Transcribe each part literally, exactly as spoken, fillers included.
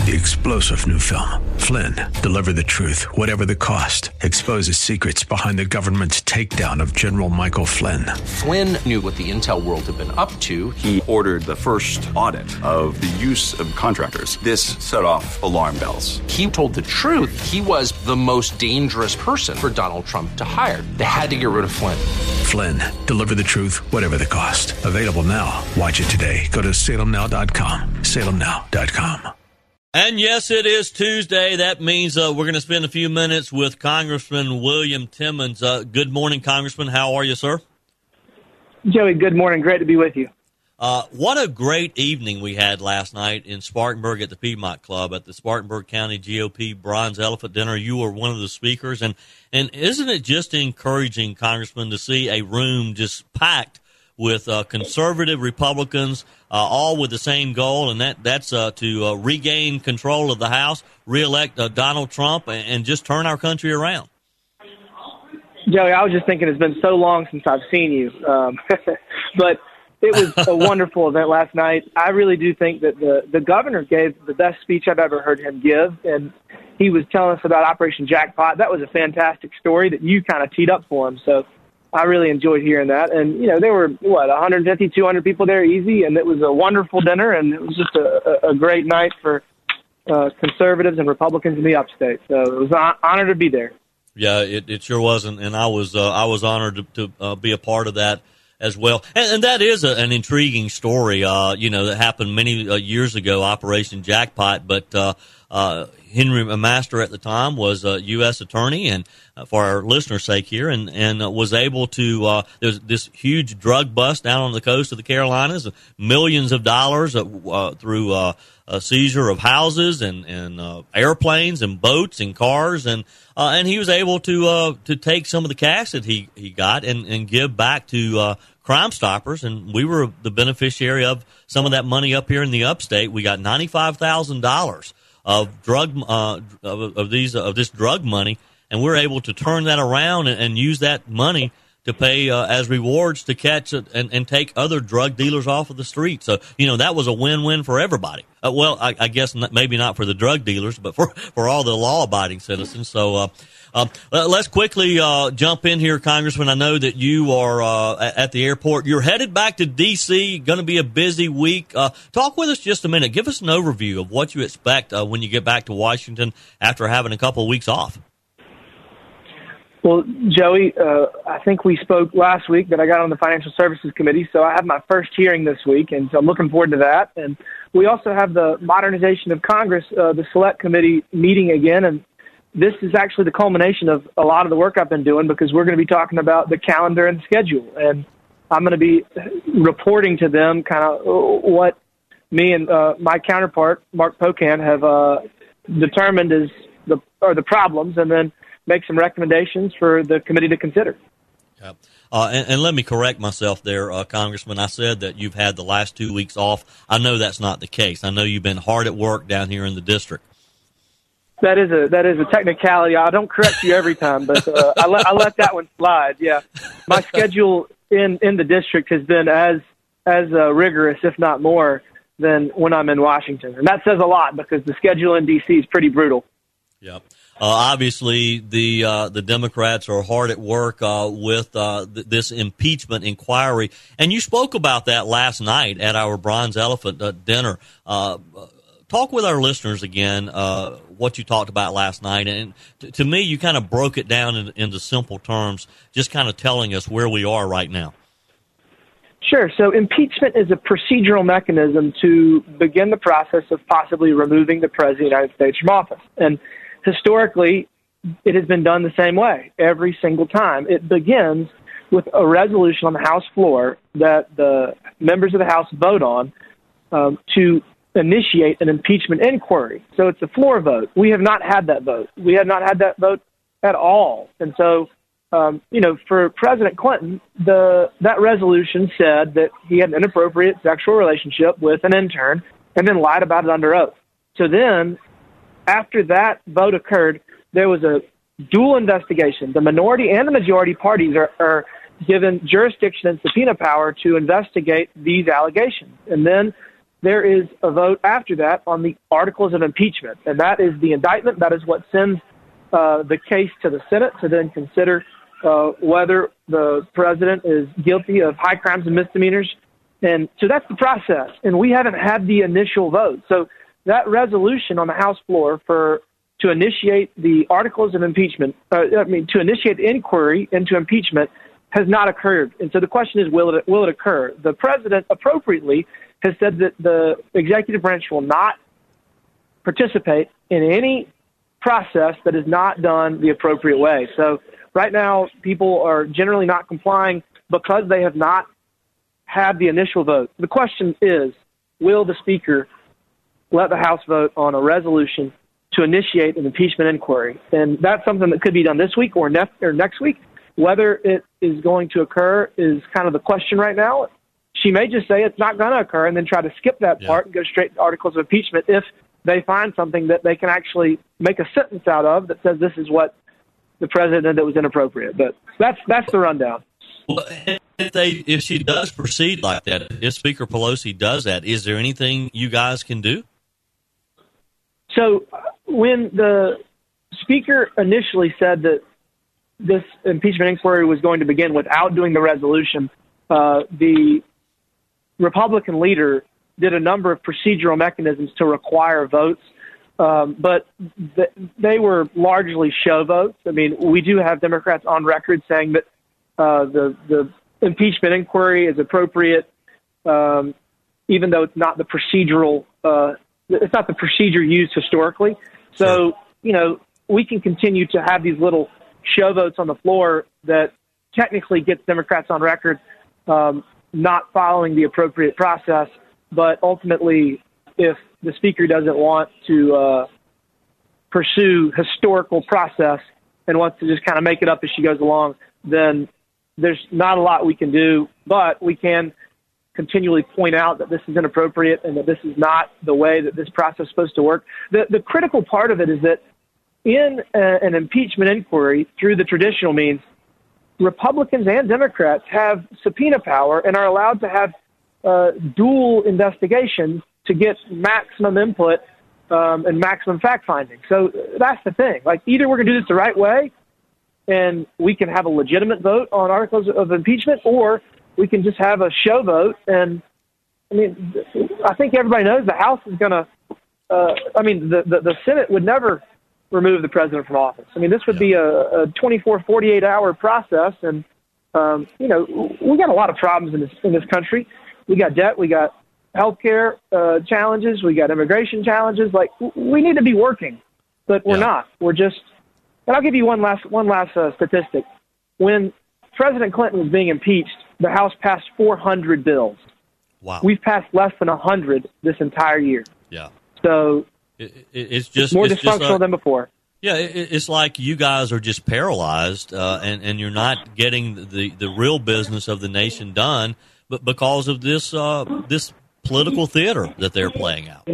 The explosive new film, Flynn, deliver the truth, whatever the cost, exposes secrets behind the government's takedown of General Michael Flynn. Flynn knew what the intel world had been up to. He ordered the first audit of the use of contractors. This set off alarm bells. He told the truth. He was the most dangerous person for Donald Trump to hire. They had to get rid of Flynn. Flynn, deliver the truth, whatever the cost. Available now. Watch it today. Go to salem now dot com. salem now dot com. And yes, it is Tuesday. That means uh, we're going to spend a few minutes with Congressman William Timmons. Uh, good morning, Congressman. How are you, sir? Joey, good morning. Great to be with you. Uh, what a great evening we had last night in Spartanburg at the Piedmont Club at the Spartanburg County G O P Bronze Elephant Dinner. You were one of the speakers. And, and isn't it just encouraging, Congressman, to see a room just packed with uh, conservative Republicans, uh, all with the same goal, and that that's uh, to uh, regain control of the House, reelect uh, Donald Trump, and, and just turn our country around. Joey, I was just thinking it's been so long since I've seen you. Um, but it was a wonderful event last night. I really do think that the, the governor gave the best speech I've ever heard him give, and he was telling us about Operation Jackpot. That was a fantastic story that you kind of teed up for him, so I really enjoyed hearing that. And, you know, there were, what, one hundred fifty, two hundred people there easy, and it was a wonderful dinner, and it was just a, a great night for uh, conservatives and Republicans in the upstate. So it was an honor to be there. Yeah, it, it sure wasn't, and I was uh, I was honored to, to uh, be a part of that as well. And, and that is a, an intriguing story, uh, you know, that happened many uh, years ago, Operation Jackpot, but uh, uh, Henry Master at the time was a U S attorney, and uh, for our listeners' sake here, and, and uh, was able to, uh, there's this huge drug bust down on the coast of the Carolinas, millions of dollars uh, uh, through uh, a seizure of houses and, and uh, airplanes and boats and cars, and uh, and he was able to uh, to take some of the cash that he, he got and, and give back to uh, Crime Stoppers, and we were the beneficiary of some of that money up here in the upstate. We got ninety-five thousand dollars of drug uh, of, of these of this drug money, and we're able to turn that around and, and use that money to pay uh, as rewards to catch it and, and take other drug dealers off of the street. So, you know, that was a win-win for everybody. Uh, well, I, I guess not, maybe not for the drug dealers, but for, for all the law-abiding citizens. So uh, uh, let's quickly uh, jump in here, Congressman. I know that you are uh, at the airport. You're headed back to D C, going to be a busy week. Uh, talk with us just a minute. Give us an overview of what you expect uh, when you get back to Washington after having a couple of weeks off. Well, Joey, uh, I think we spoke last week that I got on the Financial Services Committee, so I have my first hearing this week, and so I'm looking forward to that. And we also have the Modernization of Congress, uh, the Select Committee meeting again, and this is actually the culmination of a lot of the work I've been doing, because we're going to be talking about the calendar and schedule, and I'm going to be reporting to them kind of what me and uh, my counterpart, Mark Pocan, have uh, determined is the are the problems, and then make some recommendations for the committee to consider. Yep. Uh, and, and let me correct myself there, uh, Congressman. I said that you've had the last two weeks off. I know that's not the case. I know you've been hard at work down here in the district. That is a that is a technicality. I don't correct you every time, but uh, I, let, I let that one slide. Yeah, my schedule in, in the district has been as as uh, rigorous, if not more, than when I'm in Washington, and that says a lot because the schedule in D C is pretty brutal. Yep. Uh, obviously, the uh, the Democrats are hard at work uh, with uh, th- this impeachment inquiry, and you spoke about that last night at our Bronze Elephant uh, dinner. Uh, talk with our listeners again uh, what you talked about last night, and t- to me, you kind of broke it down in, into simple terms, just kind of telling us where we are right now. Sure. So impeachment is a procedural mechanism to begin the process of possibly removing the President of the United States from office, and historically, it has been done the same way every single time. It begins with a resolution on the House floor that the members of the House vote on um, to initiate an impeachment inquiry. So it's a floor vote. We have not had that vote. We have not had that vote at all. And so, um, you know, for President Clinton, the that resolution said that he had an inappropriate sexual relationship with an intern and then lied about it under oath. So then, after that vote occurred, there was a dual investigation. The minority and the majority parties are, are given jurisdiction and subpoena power to investigate these allegations. And then there is a vote after that on the articles of impeachment, and that is the indictment. That is what sends uh, the case to the Senate to then consider uh, whether the president is guilty of high crimes and misdemeanors. And so that's the process, and we haven't had the initial vote. So that resolution on the House floor for to initiate the articles of impeachment, uh, I mean, to initiate the inquiry into impeachment has not occurred. And so the question is, will it, will it occur? The president appropriately has said that the executive branch will not participate in any process that is not done the appropriate way. So right now, people are generally not complying because they have not had the initial vote. The question is, will the Speaker let the House vote on a resolution to initiate an impeachment inquiry? And that's something that could be done this week or, ne- or next week. Whether it is going to occur is kind of the question right now. She may just say it's not going to occur and then try to skip that yeah. part and go straight to articles of impeachment if they find something that they can actually make a sentence out of that says this is what the president did that was inappropriate. But that's that's the rundown. Well, if they if she does proceed like that, if Speaker Pelosi does that, is there anything you guys can do? So when the Speaker initially said that this impeachment inquiry was going to begin without doing the resolution, uh, the Republican leader did a number of procedural mechanisms to require votes, um, but th- they were largely show votes. I mean, we do have Democrats on record saying that uh, the the impeachment inquiry is appropriate, um, even though it's not the procedural uh, it's not the procedure used historically. So, sure. you know, we can continue to have these little show votes on the floor that technically gets Democrats on record um, not following the appropriate process. But ultimately, if the Speaker doesn't want to uh, pursue historical process and wants to just kind of make it up as she goes along, then there's not a lot we can do. But we can continually point out that this is inappropriate and that this is not the way that this process is supposed to work. The, the critical part of it is that in a, an impeachment inquiry through the traditional means, Republicans and Democrats have subpoena power and are allowed to have uh, dual investigations to get maximum input um, and maximum fact-finding. So that's the thing. Like, either we're going to do this the right way and we can have a legitimate vote on articles of impeachment, or we can just have a show vote. And, I mean, I think everybody knows the House is going to uh, – I mean, the, the, the Senate would never – remove the president from office. I mean, this would be a, a twenty-four, forty-eight hour process. And, um, you know, we got a lot of problems in this, in this country. We got debt. We got healthcare uh, challenges. We got immigration challenges. Like, we need to be working, but we're yeah. not. We're just, and I'll give you one last, one last uh, statistic. When President Clinton was being impeached, the House passed four hundred bills. Wow. We've passed less than one hundred this entire year. Yeah. So, It, it, it's just it's more it's dysfunctional just like, than before. Yeah, it, it's like you guys are just paralyzed, uh, and and you're not getting the, the real business of the nation done, but because of this uh, this political theater that they're playing out.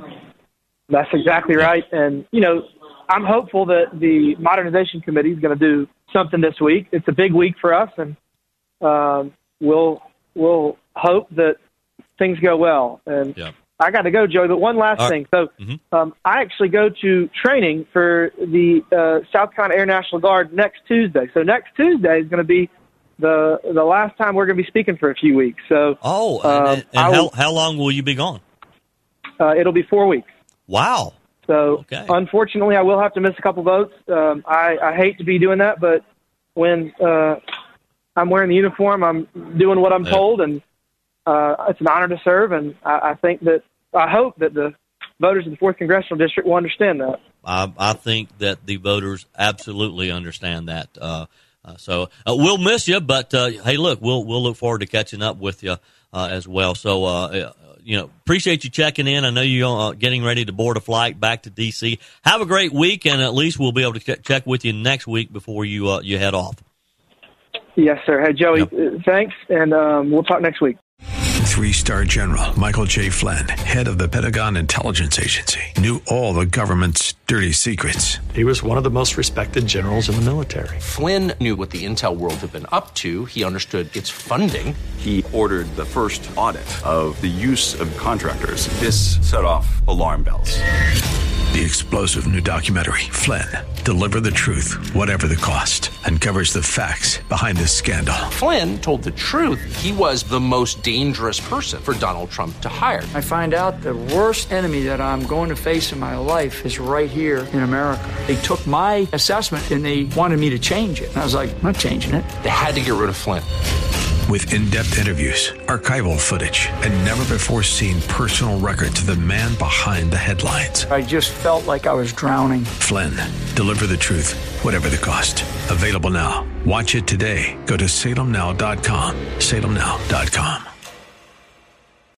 That's exactly right, and you know, I'm hopeful that the Modernization Committee is going to do something this week. It's a big week for us, and um, we'll we'll hope that things go well. And. Yeah. I got to go, Joey, but one last right. thing. So mm-hmm. um, I actually go to training for the uh, South Carolina Air National Guard next Tuesday. So next Tuesday is going to be the the last time we're going to be speaking for a few weeks. So Oh, um, and, and how, how long will you be gone? Uh, it'll be four weeks. Wow. So okay. unfortunately, I will have to miss a couple votes. Um, I, I hate to be doing that, but when uh, I'm wearing the uniform, I'm doing what I'm yeah. told, and Uh, it's an honor to serve, and I, I think that I hope that the voters of the fourth Congressional District will understand that. I, I think that the voters absolutely understand that. Uh, uh, so uh, we'll miss you, but uh, hey, look, we'll we'll look forward to catching up with you uh, as well. So uh, you know, appreciate you checking in. I know you're uh, getting ready to board a flight back to D C. Have a great week, and at least we'll be able to ch- check with you next week before you uh, you head off. Yes, sir. Hey, Joey, yep. thanks, and um, we'll talk next week. Three-star general Michael J. Flynn, head of the Pentagon Intelligence Agency, knew all the government's dirty secrets. He was one of the most respected generals in the military. Flynn knew what the intel world had been up to. He understood its funding. He ordered the first audit of the use of contractors. This set off alarm bells. The explosive new documentary, Flynn, Deliver the Truth, Whatever the Cost, uncovers the facts behind this scandal. Flynn told the truth. He was the most dangerous person for Donald Trump to hire. I find out the worst enemy that I'm going to face in my life is right here in America. They took my assessment and they wanted me to change it. And I was like, I'm not changing it. They had to get rid of Flynn. With in-depth interviews, archival footage, and never-before-seen personal records of the man behind the headlines. I just felt like I was drowning. Flynn, Deliver the Truth, Whatever the Cost. Available now. Watch it today. Go to salem now dot com. salem now dot com.